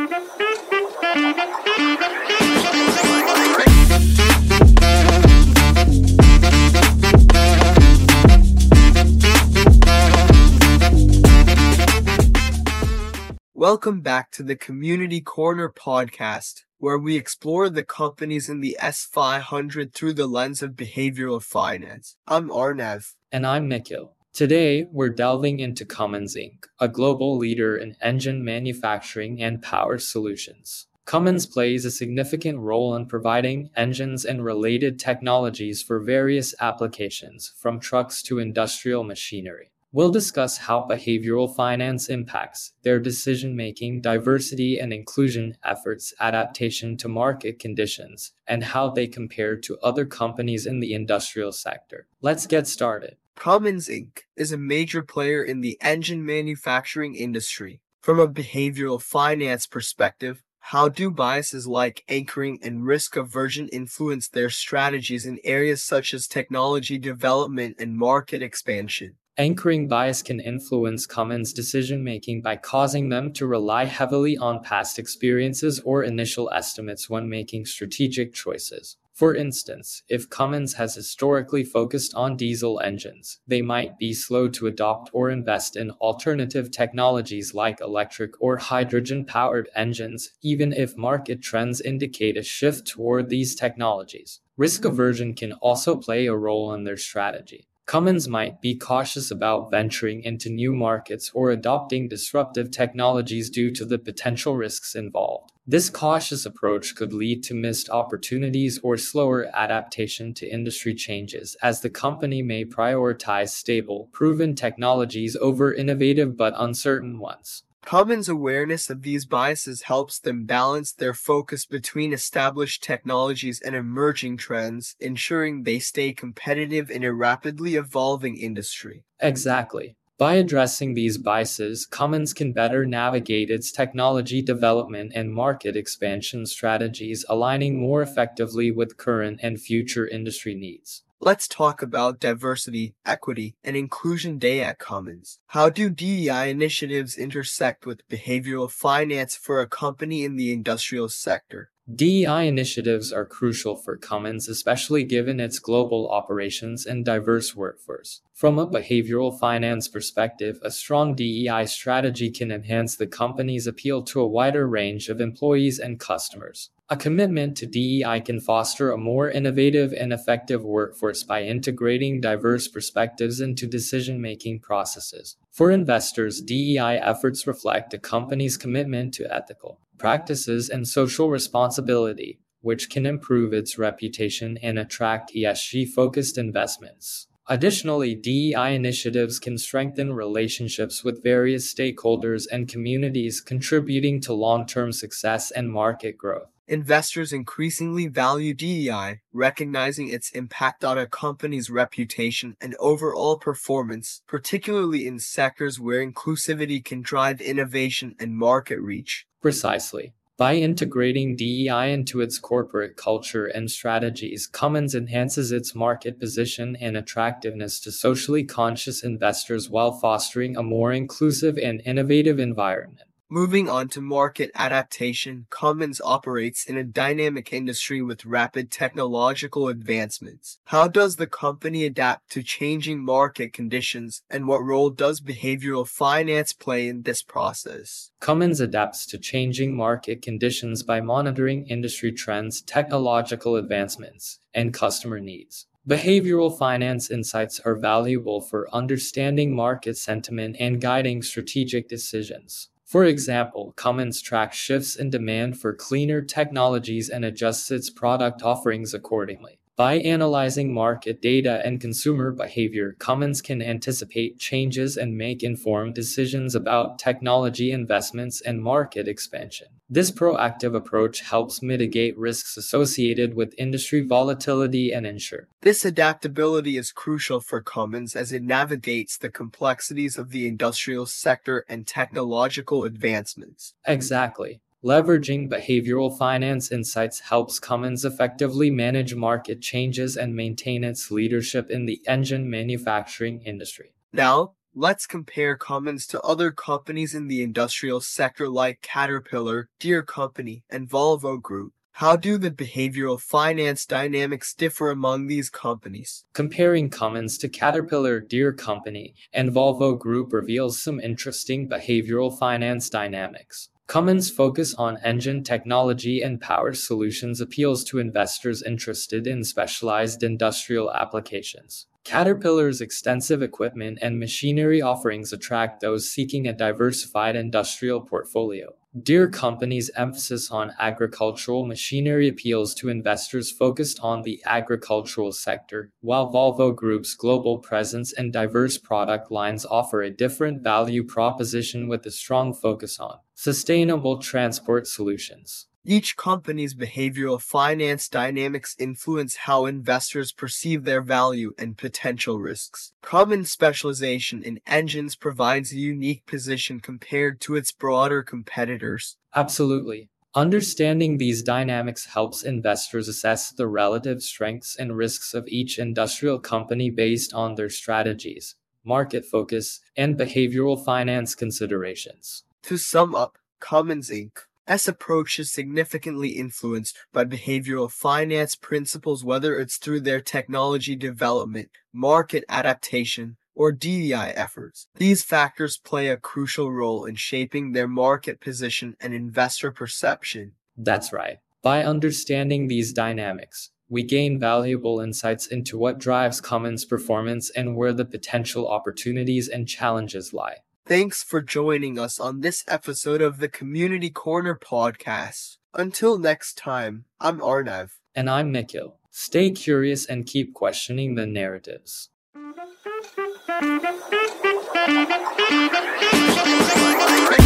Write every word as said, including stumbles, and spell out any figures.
Welcome back to the Community Corner podcast, where we explore the companies in the S five hundred through the lens of behavioral finance. I'm Arnav. And I'm Nikhil. Today, we're delving into Cummins Incorporated, a global leader in engine manufacturing and power solutions. Cummins plays a significant role in providing engines and related technologies for various applications, from trucks to industrial machinery. We'll discuss how behavioral finance impacts their decision-making, diversity and inclusion efforts, adaptation to market conditions, and how they compare to other companies in the industrial sector. Let's get started. Cummins Incorporated is a major player in the engine manufacturing industry. From a behavioral finance perspective, how do biases like anchoring and risk aversion influence their strategies in areas such as technology development and market expansion? Anchoring bias can influence Cummins' decision-making by causing them to rely heavily on past experiences or initial estimates when making strategic choices. For instance, if Cummins has historically focused on diesel engines, they might be slow to adopt or invest in alternative technologies like electric or hydrogen-powered engines, even if market trends indicate a shift toward these technologies. Risk aversion can also play a role in their strategy. Cummins might be cautious about venturing into new markets or adopting disruptive technologies due to the potential risks involved. This cautious approach could lead to missed opportunities or slower adaptation to industry changes, as the company may prioritize stable, proven technologies over innovative but uncertain ones. Cummins' awareness of these biases helps them balance their focus between established technologies and emerging trends, ensuring they stay competitive in a rapidly evolving industry. Exactly. By addressing these biases, Cummins can better navigate its technology development and market expansion strategies, aligning more effectively with current and future industry needs. Let's talk about diversity, equity, and inclusion day at Cummins. How do D E I initiatives intersect with behavioral finance for a company in the industrial sector? D E I initiatives are crucial for Cummins, especially given its global operations and diverse workforce. From a behavioral finance perspective, a strong D E I strategy can enhance the company's appeal to a wider range of employees and customers. A commitment to D E I can foster a more innovative and effective workforce by integrating diverse perspectives into decision-making processes. For investors, D E I efforts reflect a company's commitment to ethical practices and social responsibility, which can improve its reputation and attract E S G-focused investments. Additionally, D E I initiatives can strengthen relationships with various stakeholders and communities, contributing to long-term success and market growth. Investors increasingly value D E I, recognizing its impact on a company's reputation and overall performance, particularly in sectors where inclusivity can drive innovation and market reach. Precisely. By integrating D E I into its corporate culture and strategies, Cummins enhances its market position and attractiveness to socially conscious investors while fostering a more inclusive and innovative environment. Moving on to market adaptation, Cummins operates in a dynamic industry with rapid technological advancements. How does the company adapt to changing market conditions, and what role does behavioral finance play in this process? Cummins adapts to changing market conditions by monitoring industry trends, technological advancements, and customer needs. Behavioral finance insights are valuable for understanding market sentiment and guiding strategic decisions. For example, Cummins tracks shifts in demand for cleaner technologies and adjusts its product offerings accordingly. By analyzing market data and consumer behavior, Cummins can anticipate changes and make informed decisions about technology investments and market expansion. This proactive approach helps mitigate risks associated with industry volatility and ensure This adaptability is crucial for Cummins as it navigates the complexities of the industrial sector and technological advancements. Exactly. Leveraging behavioral finance insights helps Cummins effectively manage market changes and maintain its leadership in the engine manufacturing industry. Now, Let's compare Cummins to other companies in the industrial sector like Caterpillar, Deere Company, and Volvo Group. How do the behavioral finance dynamics differ among these companies? Comparing Cummins to Caterpillar, Deere Company, and Volvo Group reveals some interesting behavioral finance dynamics. Cummins' focus on engine technology and power solutions appeals to investors interested in specialized industrial applications. Caterpillar's extensive equipment and machinery offerings attract those seeking a diversified industrial portfolio. Deere Company's emphasis on agricultural machinery appeals to investors focused on the agricultural sector, while Volvo Group's global presence and diverse product lines offer a different value proposition with a strong focus on sustainable transport solutions. Each company's behavioral finance dynamics influence how investors perceive their value and potential risks. Cummins' specialization in engines provides a unique position compared to its broader competitors. Absolutely. Understanding these dynamics helps investors assess the relative strengths and risks of each industrial company based on their strategies, market focus, and behavioral finance considerations. To sum up, Cummins Incorporated's approach is significantly influenced by behavioral finance principles, whether it's through their technology development, market adaptation, or D E I efforts. These factors play a crucial role in shaping their market position and investor perception. That's right. By understanding these dynamics, we gain valuable insights into what drives Cummins' performance and where the potential opportunities and challenges lie. Thanks for joining us on this episode of the Community Corner podcast. Until next time, I'm Arnav. And I'm Nikhil. Stay curious and keep questioning the narratives. Thank you.